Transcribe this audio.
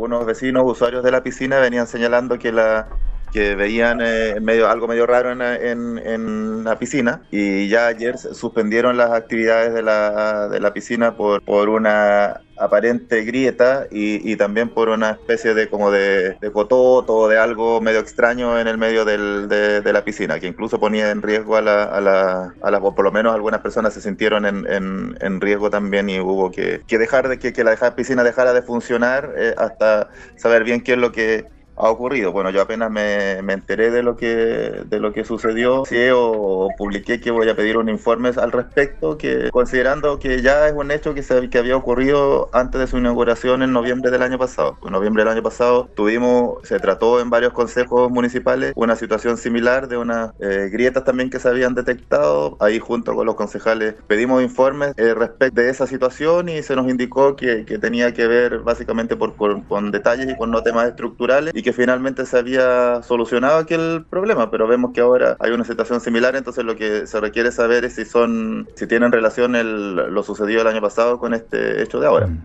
algunos vecinos, usuarios de la piscina, venían señalando que veían algo medio raro en la piscina, y ya ayer suspendieron las actividades de la piscina por una aparente grieta y también por una especie de como de cototo o de algo medio extraño en el medio de la piscina, que incluso ponía en riesgo o por lo menos algunas personas se sintieron en riesgo también, y hubo que dejar que la piscina dejara de funcionar hasta saber bien qué es lo que ha ocurrido. Bueno, yo apenas me enteré de lo que sucedió, sí, o publiqué que voy a pedir un informe al respecto, que considerando que ya es un hecho que había ocurrido antes de su inauguración en noviembre del año pasado. En noviembre del año pasado se trató en varios consejos municipales una situación similar de unas grietas también que se habían detectado. Ahí junto con los concejales pedimos informes respecto de esa situación, y se nos indicó que tenía que ver básicamente con detalles y con no temas estructurales, y que finalmente se había solucionado aquel problema, pero vemos que ahora hay una situación similar. Entonces lo que se requiere saber es si tienen relación lo sucedido el año pasado con este hecho de ahora.